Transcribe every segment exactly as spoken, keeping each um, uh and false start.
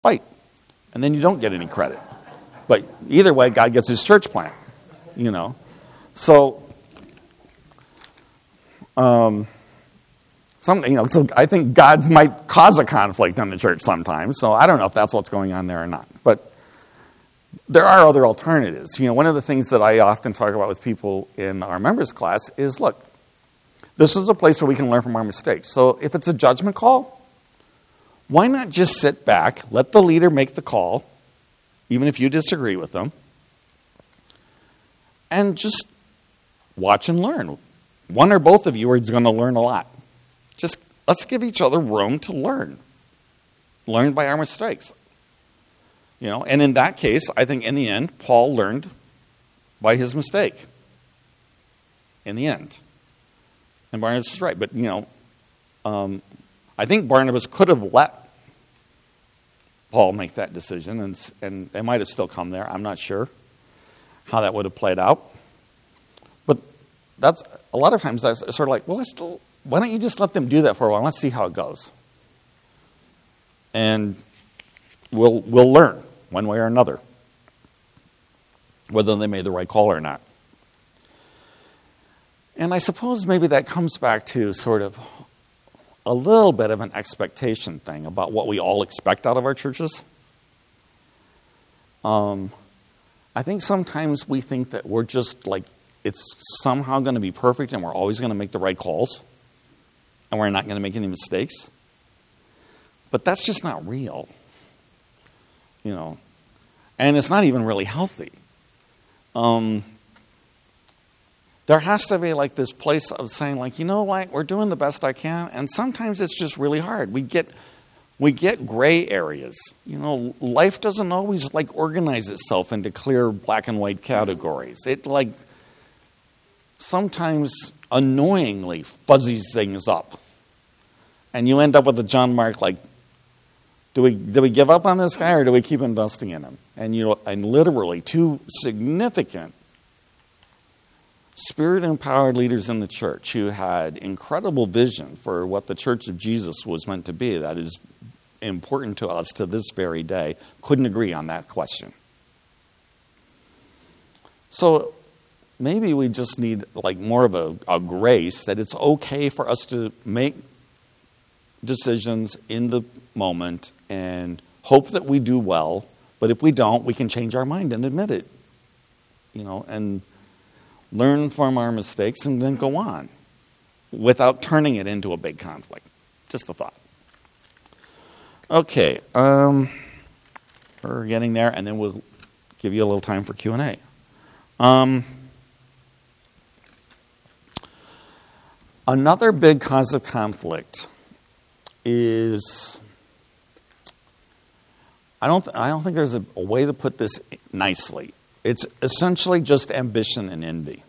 fight. And then you don't get any credit. But either way, God gets his church plant, you know. So, um, some, you know, so I think God might cause a conflict in the church sometimes. So I don't know if that's what's going on there or not. But there are other alternatives. You know, one of the things that I often talk about with people in our members class is, look, this is a place where we can learn from our mistakes. So if it's a judgment call, why not just sit back, let the leader make the call, even if you disagree with them, and just watch and learn. One or both of you are going to learn a lot. Just let's give each other room to learn. Learn by our mistakes. You know, and in that case, I think in the end, Paul learned by his mistake. In the end. And Barnabas is right. But, you know, um, I think Barnabas could have let Paul make that decision, and and they might have still come there. I'm not sure how that would have played out. But that's a lot of times I sort of like, well, I still, why don't you just let them do that for a while? Let's see how it goes. And we'll we'll learn one way or another whether they made the right call or not. And I suppose maybe that comes back to sort of a little bit of an expectation thing about what we all expect out of our churches. Um, I think sometimes we think that we're just like, it's somehow going to be perfect and we're always going to make the right calls and we're not going to make any mistakes. But that's just not real. You know, and it's not even really healthy. Um, There has to be like this place of saying, like, you know what, we're doing the best I can, and sometimes it's just really hard. We get we get gray areas. You know, life doesn't always like organize itself into clear black and white categories. It like sometimes annoyingly fuzzies things up. And you end up with a John Mark like, do we do we give up on this guy or do we keep investing in him? And you know, and literally two significant Spirit-empowered leaders in the church who had incredible vision for what the Church of Jesus was meant to be, that is important to us to this very day, couldn't agree on that question. So maybe we just need like more of a, a grace that it's okay for us to make decisions in the moment and hope that we do well, but if we don't, we can change our mind and admit it. You know, and learn from our mistakes and then go on without turning it into a big conflict. Just a thought. Okay, um, we're getting there, and then we'll give you a little time for Q and A. Um, another big cause of conflict is, I don't, th- I don't think there's a, a way to put this nicely. It's essentially just ambition and envy.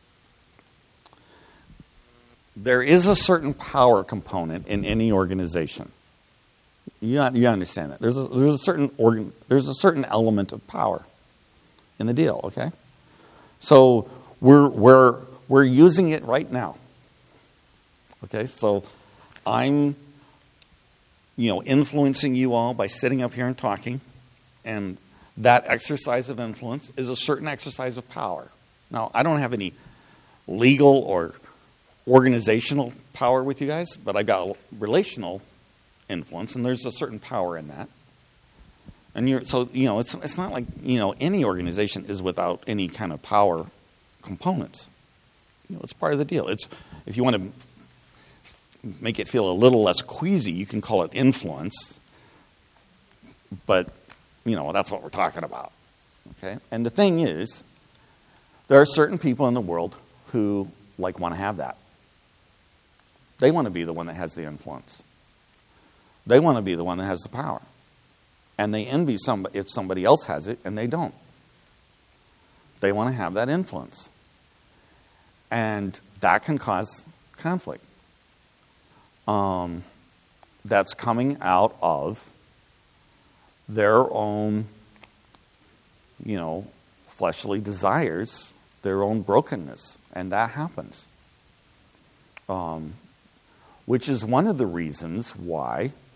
There is a certain power component in any organization. You, you understand that. There's a, there's a certain organ, there's a certain element of power in the deal, okay? So we're we're we're using it right now. Okay? So I'm you know influencing you all by sitting up here and talking, and that exercise of influence is a certain exercise of power. Now, I don't have any legal or organizational power with you guys, but I got relational influence, and there's a certain power in that. And you're so you know it's it's not like you know any organization is without any kind of power components. You know, it's part of the deal. It's if you want to make it feel a little less queasy, you can call it influence, but you know, that's what we're talking about, okay? And the thing is, there are certain people in the world who, like, want to have that. They want to be the one that has the influence. They want to be the one that has the power. And they envy somebody if somebody else has it and they don't. They want to have that influence. And that can cause conflict. Um, that's coming out of their own, you know, fleshly desires, their own brokenness. And that happens. Um, which is one of the reasons why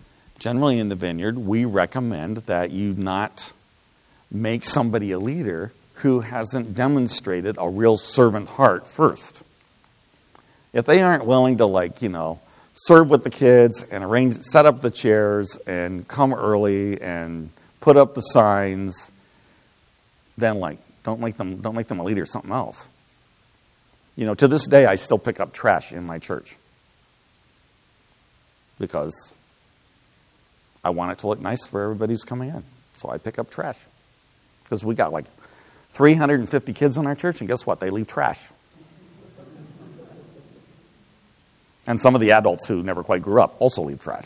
generally in the vineyard, we recommend that you not make somebody a leader who hasn't demonstrated a real servant heart first. If they aren't willing to, like, you know, serve with the kids and arrange, set up the chairs and come early and put up the signs, then, like, don't make them don't make them a leader, something else. You know, to this day, I still pick up trash in my church because I want it to look nice for everybody who's coming in. So I pick up trash because we got like three hundred fifty kids in our church, and guess what? They leave trash. And some of the adults who never quite grew up also leave trash.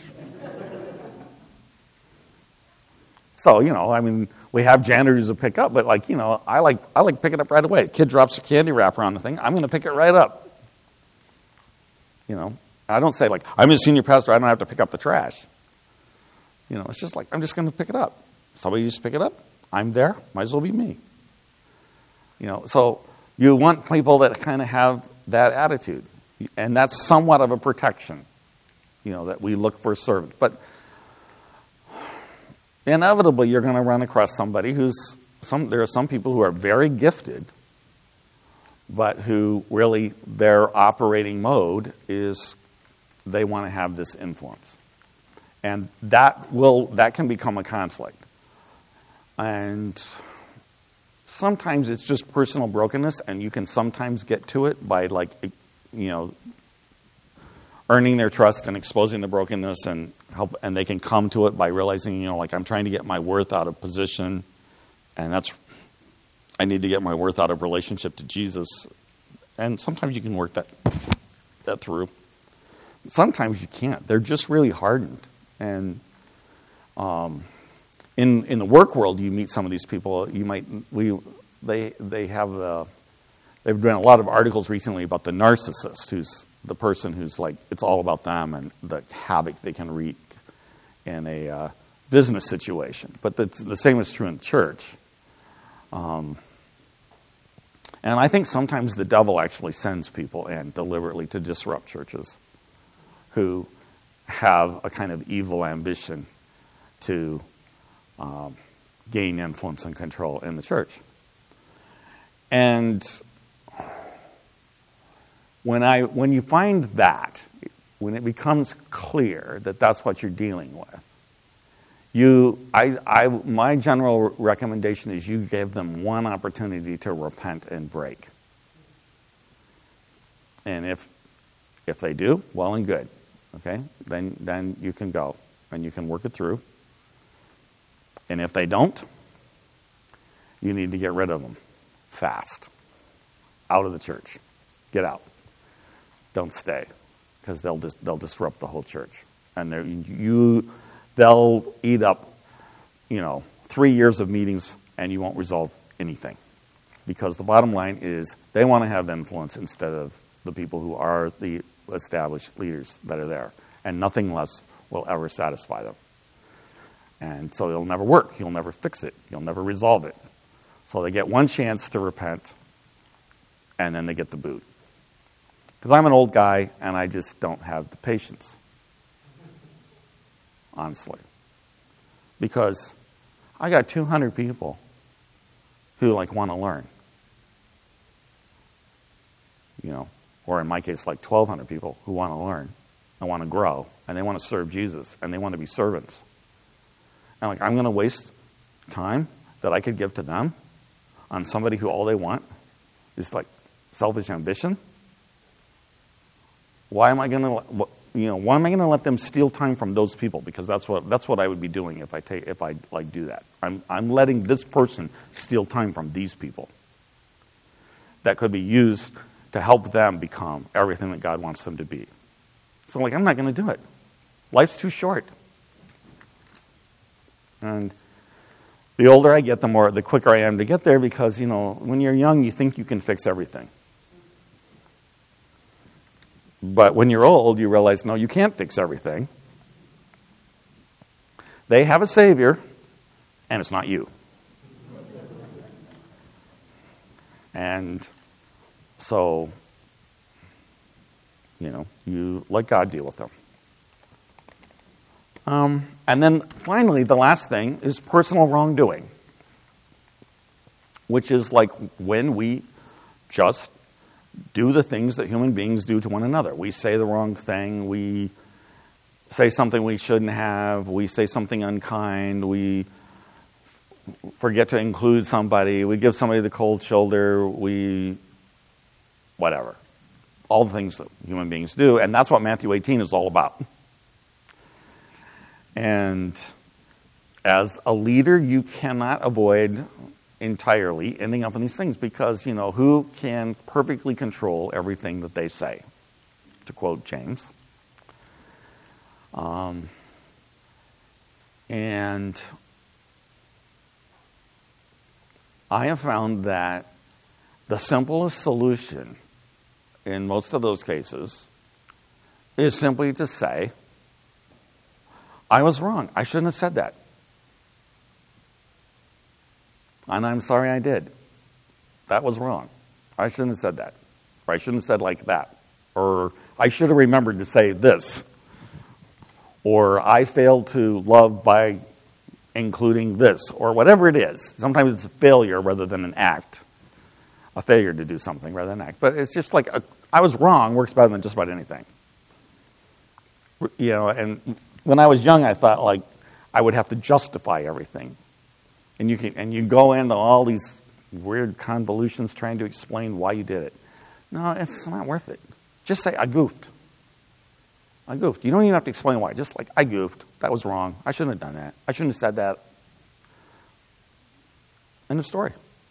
So, you know, I mean, we have janitors who pick up, but, like, you know, I like I like pick it up right away. A kid drops a candy wrapper on the thing, I'm going to pick it right up. You know, I don't say, like, I'm a senior pastor, I don't have to pick up the trash. You know, it's just like, I'm just going to pick it up. Somebody just pick it up. I'm there. Might as well be me. You know, so you want people that kind of have that attitude. And that's somewhat of a protection, you know, that we look for a servant. But inevitably, you're going to run across somebody who's, some. there are some people who are very gifted, but who really, their operating mode is they want to have this influence. And that will that can become a conflict. And sometimes it's just personal brokenness, and you can sometimes get to it by, like, you know, earning their trust and exposing the brokenness, and help, and they can come to it by realizing, you know, like, I'm trying to get my worth out of position, and that's, I need to get my worth out of relationship to Jesus. And sometimes you can work that that through. Sometimes you can't. They're just really hardened. And um, in in the work world, you meet some of these people. You might we they they have uh, they've done a lot of articles recently about the narcissist, who's the person who's like, it's all about them and the havoc they can wreak in a uh, business situation. But the, the same is true in church. Um, and I think sometimes the devil actually sends people in deliberately to disrupt churches who have a kind of evil ambition to um, gain influence and control in the church. And when I when you find that, when it becomes clear that that's what you're dealing with, you I I my general recommendation is you give them one opportunity to repent and break. And if if they do, well and good. Okay? Then then you can go and you can work it through. And if they don't, you need to get rid of them fast. Out of the church. Get out. Don't stay, because they'll dis- they'll disrupt the whole church, and they you they'll eat up, you know, three years of meetings, and you won't resolve anything, because the bottom line is they want to have influence instead of the people who are the established leaders that are there, and nothing less will ever satisfy them, and so it'll never work. You'll never fix it. You'll never resolve it. So they get one chance to repent, and then they get the boot. Because I'm an old guy, and I just don't have the patience. Honestly. Because I got two hundred people who, like, want to learn. You know, or in my case, like twelve hundred people who want to learn and want to grow, and they want to serve Jesus, and they want to be servants. And, like, I'm going to waste time that I could give to them on somebody who all they want is, like, selfish ambition? Why am I going to, you know, why am I going to let them steal time from those people? Because that's what that's what I would be doing if I take if I like do that. I'm I'm letting this person steal time from these people that could be used to help them become everything that God wants them to be. So, like, I'm not going to do it. Life's too short. And the older I get, the more the quicker I am to get there, because, you know, when you're young, you think you can fix everything. But when you're old, you realize, no, you can't fix everything. They have a Savior, and it's not you. And so, you know, you let God deal with them. Um, and then finally, the last thing is personal wrongdoing, which is like when we just do the things that human beings do to one another. We say the wrong thing, we say something we shouldn't have, we say something unkind, we f- forget to include somebody, we give somebody the cold shoulder, we whatever. All the things that human beings do, and that's what Matthew eighteen is all about. And as a leader, you cannot avoid entirely ending up in these things because, you know, who can perfectly control everything that they say? To quote James. Um, and I have found that the simplest solution in most of those cases is simply to say, I was wrong. I shouldn't have said that. And I'm sorry I did. That was wrong. I shouldn't have said that. Or I shouldn't have said like that. Or I should have remembered to say this. Or I failed to love by including this. Or whatever it is. Sometimes it's a failure rather than an act. A failure to do something rather than an act. But it's just like, a, I was wrong works better than just about anything. You know, and when I was young, I thought like I would have to justify everything. And you can, and you go into all these weird convolutions trying to explain why you did it. No, it's not worth it. Just say, I goofed. I goofed. You don't even have to explain why. Just like, I goofed. That was wrong. I shouldn't have done that. I shouldn't have said that. End of story.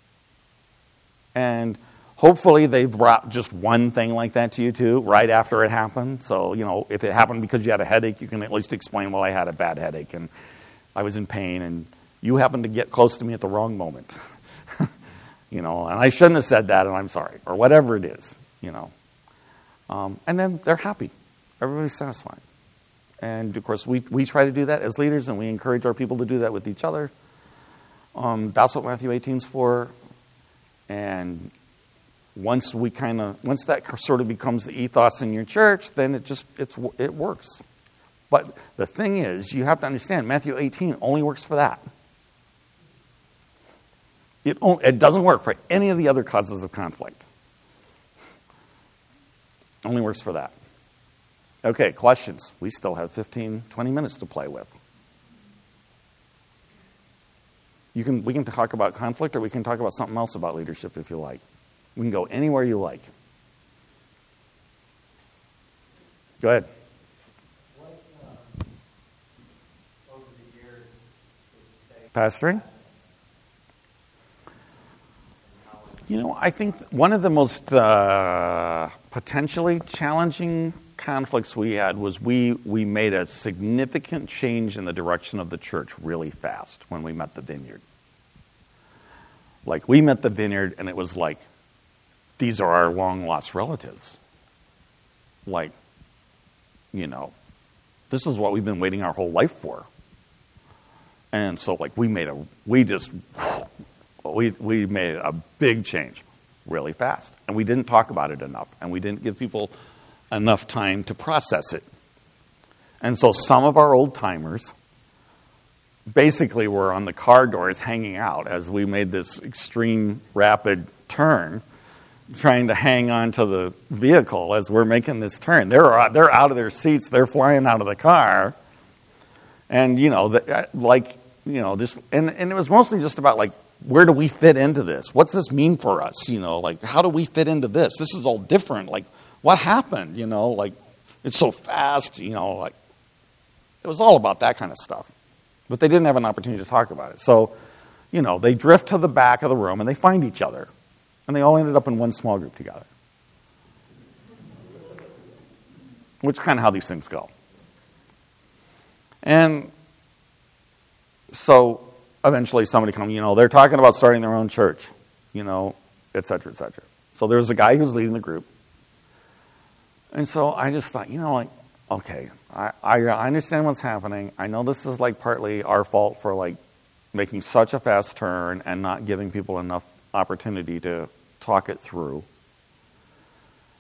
And hopefully they've brought just one thing like that to you too, right after it happened. So, you know, if it happened because you had a headache, you can at least explain, well, I had a bad headache and I was in pain and you happened to get close to me at the wrong moment. You know, and I shouldn't have said that and I'm sorry. Or whatever it is, you know. Um, and then they're happy. Everybody's satisfied. And, of course, we, we try to do that as leaders and we encourage our people to do that with each other. Um, that's what Matthew eighteen is for. And once we kind of, once that sort of becomes the ethos in your church, then it just, it's it works. But the thing is, you have to understand, Matthew eighteen only works for that. It, only, it doesn't work for any of the other causes of conflict. It only works for that. Okay, questions. We still have fifteen, twenty minutes to play with. You can, we can talk about conflict or we can talk about something else about leadership if you like. We can go anywhere you like. Go ahead. What, uh, over the years, Pastoring? You know, I think one of the most uh, potentially challenging conflicts we had was we, we made a significant change in the direction of the church really fast when we met the Vineyard. Like, we met the Vineyard and it was like, these are our long-lost relatives. Like, you know, this is what we've been waiting our whole life for. And so, like, we made a, we just, we we made a big change really fast. And we didn't talk about it enough. And we didn't give people enough time to process it. And so some of our old-timers basically were on the car doors hanging out as we made this extreme rapid turn, trying to hang on to the vehicle as we're making this turn. They're they're out of their seats. They're flying out of the car. And, you know, the, like, you know, just, and, and it was mostly just about, like, where do we fit into this? What's this mean for us? You know, like, how do we fit into this? This is all different. Like, what happened? You know, like, it's so fast, you know, like, it was all about that kind of stuff. But they didn't have an opportunity to talk about it. So, you know, they drift to the back of the room and they find each other. And they all ended up in one small group together. Which is kind of how these things go. And so eventually somebody comes, you know, they're talking about starting their own church, you know, et cetera, et cetera. So there's a guy who's leading the group. And so I just thought, you know, like, okay, I, I, I understand what's happening. I know this is like partly our fault for like making such a fast turn and not giving people enough opportunity to talk it through.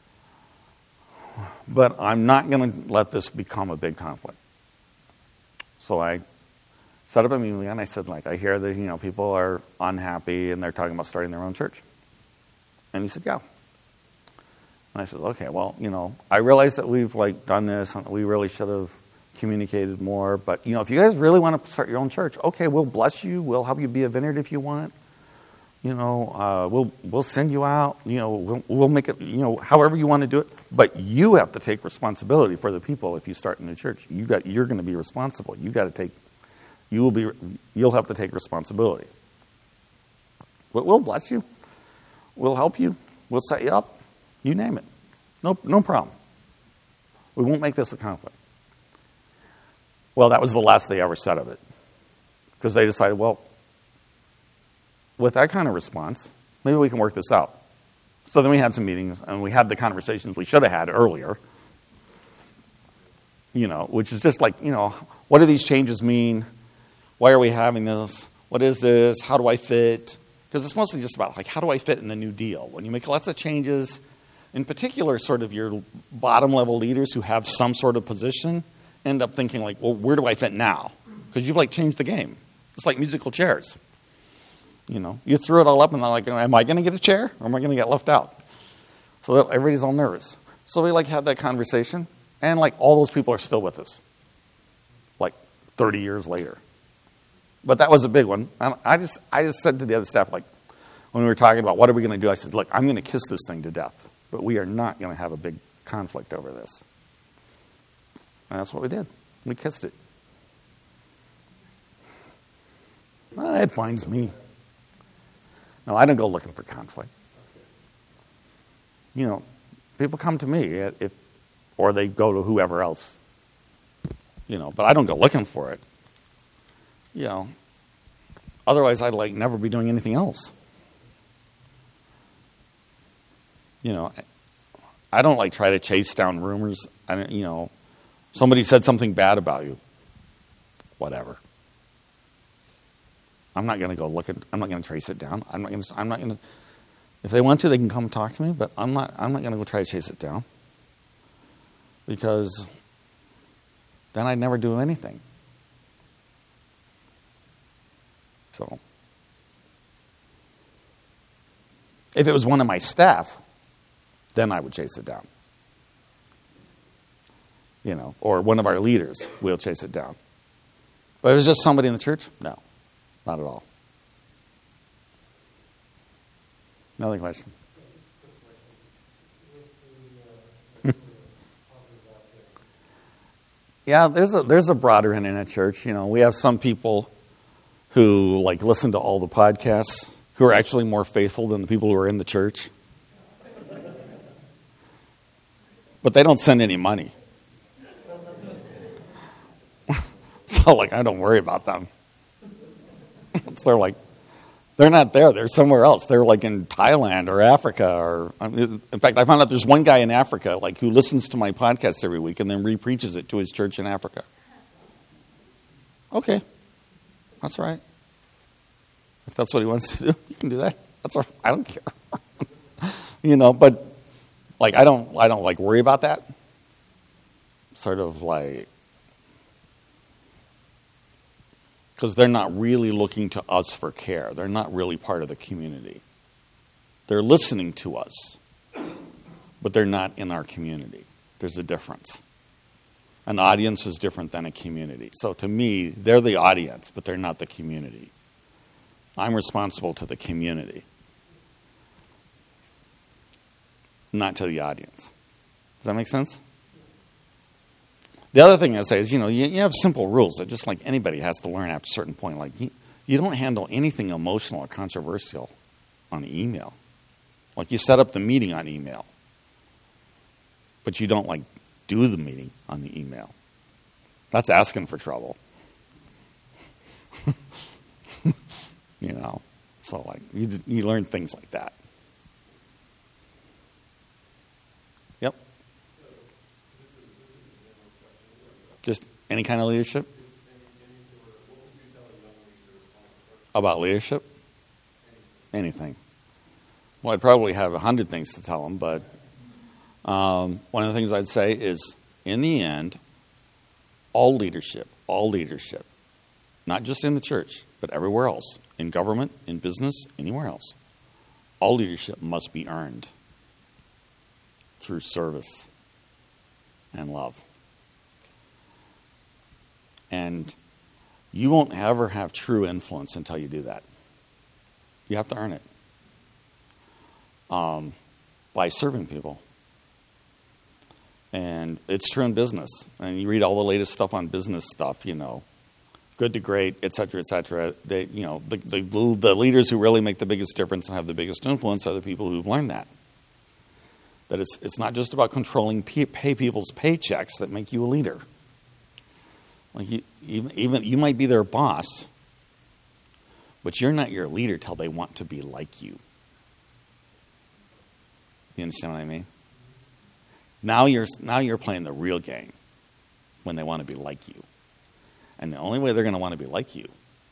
But I'm not going to let this become a big conflict. So I set up a meeting and I said, like, I hear that, you know, people are unhappy and they're talking about starting their own church. And he said, yeah. And I said, okay, well, you know, I realize that we've, like, done this, and we really should have communicated more, but, you know, if you guys really want to start your own church, okay, we'll bless you, we'll help you be a vineyard if you want, you know, uh, we'll we'll send you out, you know, we'll, we'll make it, you know, however you want to do it, but you have to take responsibility for the people if you start a new church. You got, you're going to be responsible. You got to take, you will be, you'll have to take responsibility. But we'll bless you, we'll help you, we'll set you up, you name it, no no problem. We won't make this a conflict. Well, that was the last they ever said of it. Because they decided, well, with that kind of response, maybe we can work this out. So then we had some meetings, and we had the conversations we should have had earlier. You know, which is just like, you know, what do these changes mean? Why are we having this? What is this? How do I fit? Because it's mostly just about, like, how do I fit in the new deal? When you make lots of changes, in particular, sort of your bottom-level leaders who have some sort of position end up thinking, like, well, where do I fit now? Because you've, like, changed the game. It's like musical chairs. You know, you threw it all up and they're like, am I going to get a chair or am I going to get left out? So that everybody's all nervous. So we, like, had that conversation, and, like, all those people are still with us, like, thirty years later. But that was a big one. And I just I just said to the other staff, like, when we were talking about what are we going to do, I said, look, I'm going to kiss this thing to death, but we are not going to have a big conflict over this. And that's what we did. We kissed it. Well, it finds me. No, I don't go looking for conflict. You know, people come to me, if, or they go to whoever else. You know, but I don't go looking for it. You know, otherwise I'd, like, never be doing anything else. You know, I don't, like, try to chase down rumors. I don't, you know, somebody said something bad about you. Whatever. I'm not going to go look at. I'm not going to trace it down. I'm not going to. I'm not going to. If they want to, they can come talk to me. But I'm not. I'm not going to go try to chase it down. Because then I'd never do anything. So, if it was one of my staff, then I would chase it down. You know, or one of our leaders, we'll chase it down. But if it was just somebody in the church, no, not at all. Another question. Yeah, there's a there's a broader internet church. You know, we have some people who, like, listen to all the podcasts who are actually more faithful than the people who are in the church. But they don't send any money. So, like, I don't worry about them. So they're like, they're not there. They're somewhere else. They're, like, in Thailand or Africa. Or, in fact, I found out there's one guy in Africa, like, who listens to my podcast every week and then re-preaches it to his church in Africa. Okay. That's right. If that's what he wants to do, you can do that. That's all right. I don't care. You know, but, like, I don't, I don't, like, worry about that. Sort of, like, because they're not really looking to us for care. They're not really part of the community. They're listening to us, but they're not in our community. There's a difference. An audience is different than a community. So to me, they're the audience, but they're not the community. I'm responsible to the community, not to the audience. Does that make sense? The other thing I say is, you know, you, you have simple rules that just like anybody has to learn after a certain point. Like, you, you don't handle anything emotional or controversial on email. Like, you set up the meeting on email, but you don't, like, do the meeting on the email. That's asking for trouble. You know, so, like, you, you learn things like that. Yep. Just any kind of leadership? About leadership? Anything. Well, I'd probably have a hundred things to tell them, but um, one of the things I'd say is, in the end, all leadership all leadership, not just in the church, but everywhere else, in government, in business, anywhere else, all leadership must be earned through service and love. And you won't ever have true influence until you do that. You have to earn it um, by serving people. And it's true in business. And you read all the latest stuff on business stuff, you know, good to great, et cetera, et cetera. They, you know, the, the, the leaders who really make the biggest difference and have the biggest influence are the people who've learned that. That it's it's not just about controlling pay, pay people's paychecks that make you a leader. Like you, even, even you might be their boss, but you're not your leader till they want to be like you. You understand what I mean? Now you're now you're playing the real game when they want to be like you. And the only way they're going to want to be like you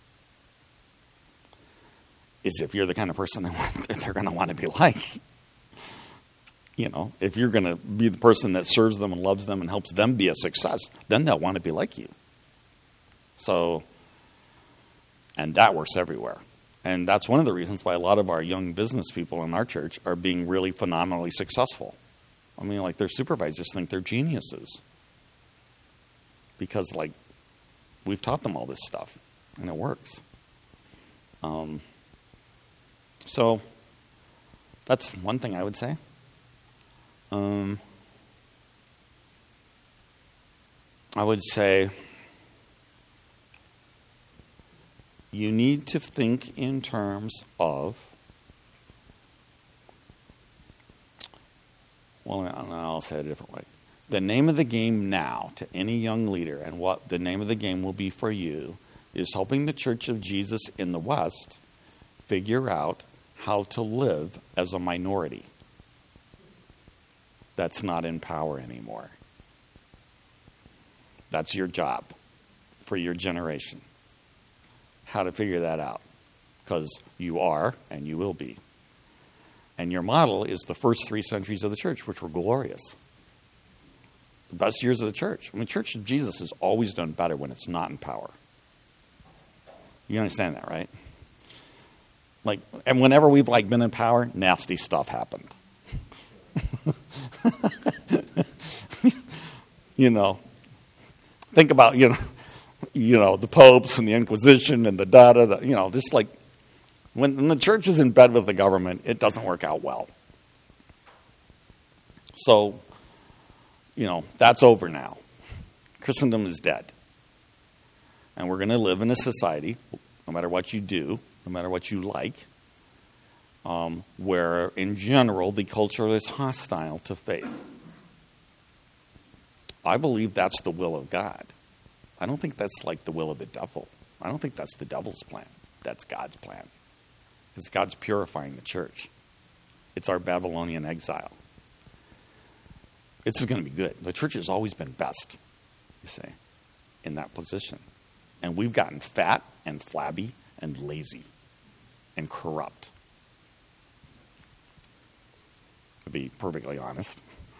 is if you're the kind of person they want, that they're going to want to be like. You know, if you're going to be the person that serves them and loves them and helps them be a success, then they'll want to be like you. So, and that works everywhere. And that's one of the reasons why a lot of our young business people in our church are being really phenomenally successful. I mean, like, their supervisors think they're geniuses. Because, like, we've taught them all this stuff, and it works. Um, so, that's one thing I would say. Um, I would say you need to think in terms of, well, I'll say it a different way. The name of the game now to any young leader, and what the name of the game will be for you, is helping the Church of Jesus in the West figure out how to live as a minority that's not in power anymore. That's your job for your generation. How to figure that out. Because you are, and you will be. And your model is the first three centuries of the church, which were glorious. The best years of the church. I mean, the Church of Jesus has always done better when it's not in power. You understand that, right? Like, and whenever we've like been in power, nasty stuff happened. You know, think about, you know, you know, the popes and the Inquisition and the data, the, you know, just like when, when the church is in bed with the government, it doesn't work out well. So, you know, that's over now. Christendom is dead. And we're going to live in a society, no matter what you do, no matter what you like, um, where, in general, the culture is hostile to faith. I believe that's the will of God. I don't think that's like the will of the devil. I don't think that's the devil's plan. That's God's plan. Because God's purifying the church. It's our Babylonian exile. It's going to be good. The church has always been best, you see, in that position. And we've gotten fat and flabby and lazy and corrupt. To be perfectly honest.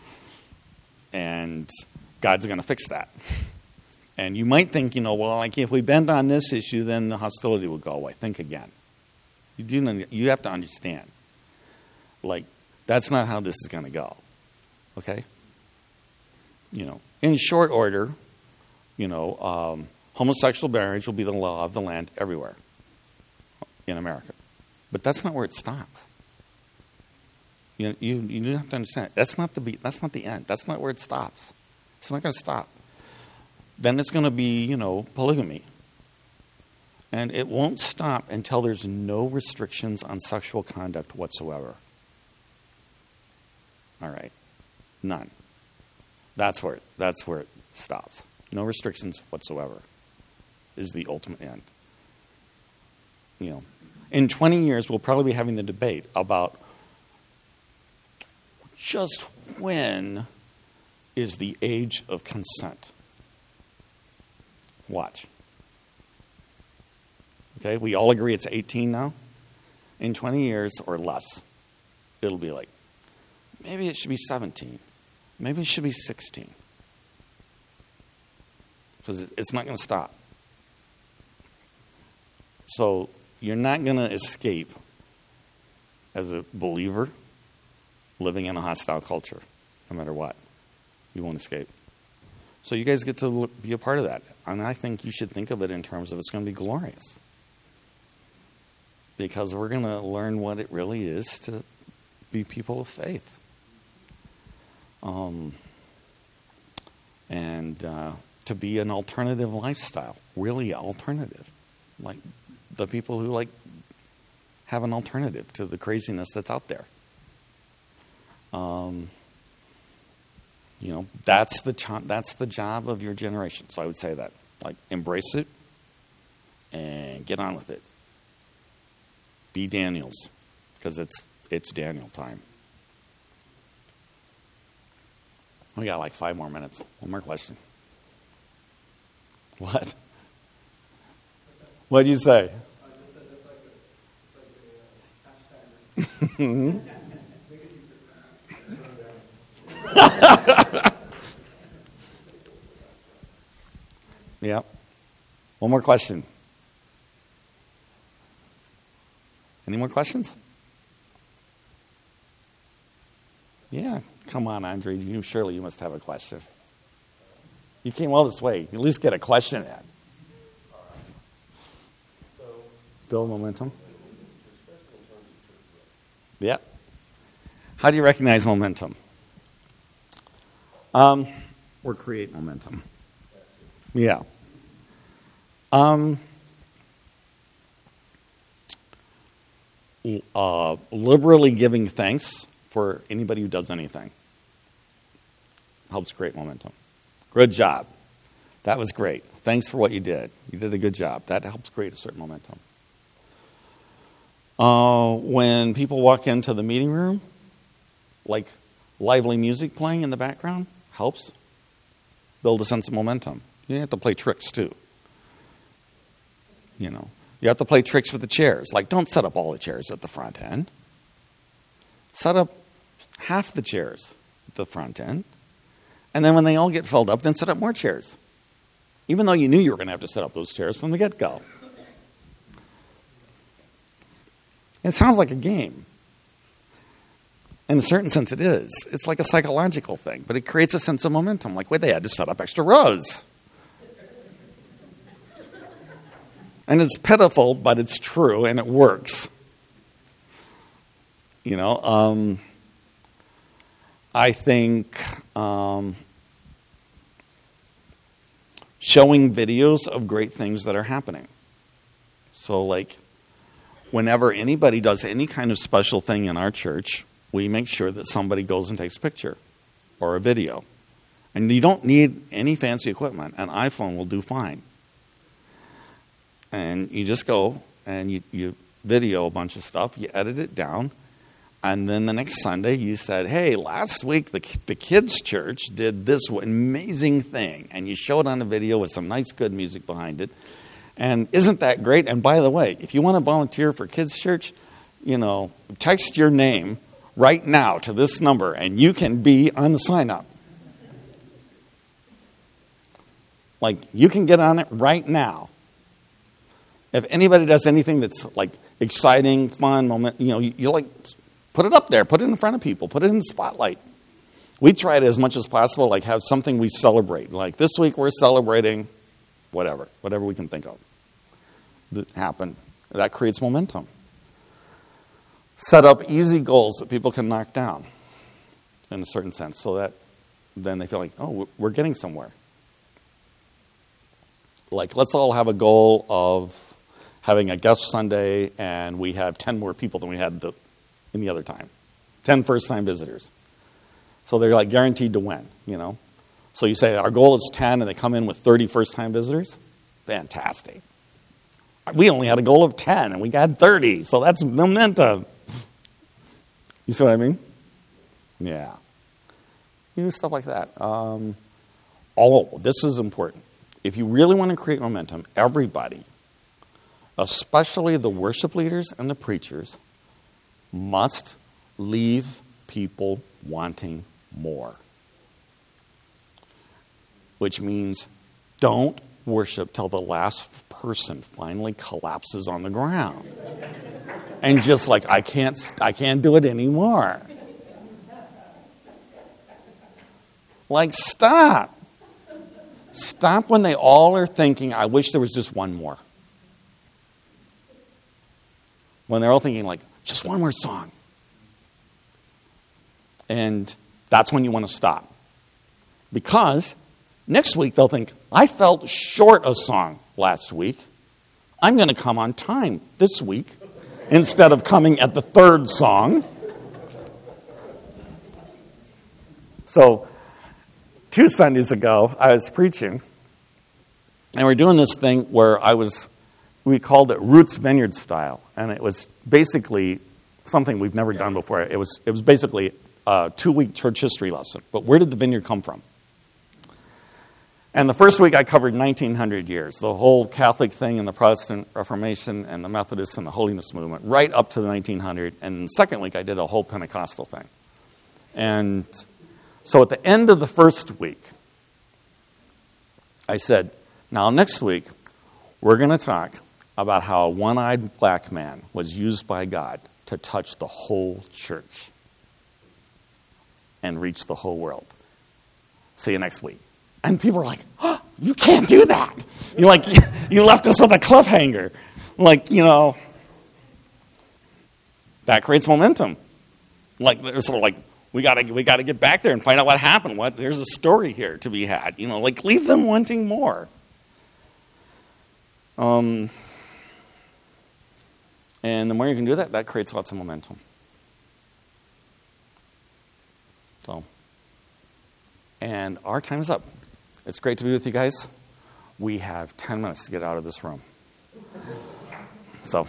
And God's going to fix that. And you might think, you know, well, like if we bend on this issue, then the hostility will go away. Think again. You do. You have to understand. Like, that's not how this is going to go. Okay? You know, in short order, you know, um, homosexual marriage will be the law of the land everywhere in America. But that's not where it stops. You you you have to understand. That's not the be, that's not the end. That's not where it stops. It's not going to stop. Then it's going to be, you know, polygamy. And it won't stop until there's no restrictions on sexual conduct whatsoever. All right. None. That's where, that's where it stops. No restrictions whatsoever is the ultimate end. You know, in twenty years, we'll probably be having the debate about just when is the age of consent. Watch. Okay, we all agree it's eighteen now. In twenty years or less, it'll be like, maybe it should be seventeen. Maybe it should be sixteen. because it's not going to stop. So you're not going to escape as a believer living in a hostile culture, no matter what. You won't escape. So you guys get to look, be a part of that. And I think you should think of it in terms of it's going to be glorious. Because we're going to learn what it really is to be people of faith. Um, and uh, to be an alternative lifestyle. Really alternative. Like the people who like have an alternative to the craziness that's out there. Um, you know, that's the cho- that's the job of your generation. So I would say that, like, embrace it and get on with it. Be Daniels, because it's it's Daniel time. We got like five more minutes. One more question. What? What did you say? Yeah. One more question. Any more questions? Yeah. Come on, Andre. You surely you must have a question. You came all this way. At least get a question in. Build momentum. Yeah. How do you recognize momentum? Um, or create momentum? Yeah. Um, uh, liberally giving thanks for anybody who does anything helps create momentum. Good job. That was great. Thanks for what you did. You did a good job. That helps create a certain momentum. Uh, when people walk into the meeting room, like lively music playing in the background, helps build a sense of momentum. You have to play tricks too. You know, you have to play tricks with the chairs. Like, don't set up all the chairs at the front end. Set up half the chairs at the front end. And then when they all get filled up, then set up more chairs. Even though you knew you were going to have to set up those chairs from the get-go. It sounds like a game. In a certain sense, it is. It's like a psychological thing, but it creates a sense of momentum. Like, wait, they had to set up extra rows. And it's pitiful, but it's true, and it works. You know, um, I think um, showing videos of great things that are happening. So, like, whenever anybody does any kind of special thing in our church, we make sure that somebody goes and takes a picture or a video. And you don't need any fancy equipment. An iPhone will do fine. And you just go and you, you video a bunch of stuff, you edit it down, and then the next Sunday you said, hey, last week the, the kids' church did this amazing thing. And you show it on a video with some nice, good music behind it. And isn't that great? And by the way, if you want to volunteer for kids' church, you know, text your name right now to this number, and you can be on the sign-up. Like, you can get on it right now. If anybody does anything that's, like, exciting, fun, moment, you know, you, you, like, put it up there. Put it in front of people. Put it in the spotlight. We try to, as much as possible, like, have something we celebrate. Like, this week we're celebrating whatever. Whatever we can think of that happened. That creates momentum. Set up easy goals that people can knock down in a certain sense, so that then they feel like, oh, we're getting somewhere. Like, let's all have a goal of having a guest Sunday, and we have ten more people than we had the, any other time. ten first-time visitors. So they're, like, guaranteed to win, you know. So you say, our goal is ten, and they come in with thirty first-time visitors? Fantastic. We only had a goal of ten, and we got thirty, so that's momentum. You see what I mean? Yeah. You know, stuff like that. Um, oh, this is important. If you really want to create momentum, everybody, especially the worship leaders and the preachers, must leave people wanting more. Which means Don't worship till the last person finally collapses on the ground. And just like, I can't, I can't do it anymore. Like, stop. Stop when they all are thinking, I wish there was just one more. When they're all thinking like, just one more song. And that's when you want to stop. Because next week they'll think, I felt short a song last week. I'm going to come on time this week instead of coming at the third song. So, two Sundays ago, I was preaching, and we're doing this thing where I was, we called it Roots Vineyard style, and it was basically something we've never done before. It was, it was basically a two-week church history lesson. But where did the vineyard come from? And the first week I covered nineteen hundred years, the whole Catholic thing and the Protestant Reformation and the Methodists and the Holiness Movement, right up to the nineteen hundred. And the second week I did a whole Pentecostal thing. And so at the end of the first week, I said, now next week we're going to talk about how a one-eyed black man was used by God to touch the whole church and reach the whole world. See you next week. And people are like, oh, you can't do that. You like you left us with a cliffhanger. Like, you know, that creates momentum. Like there's sort of like we gotta we gotta get back there and find out what happened. What there's a story here to be had. You know, like leave them wanting more. Um and the more you can do that, that creates lots of momentum. So and our time is up. It's great to be with you guys. We have ten minutes to get out of this room.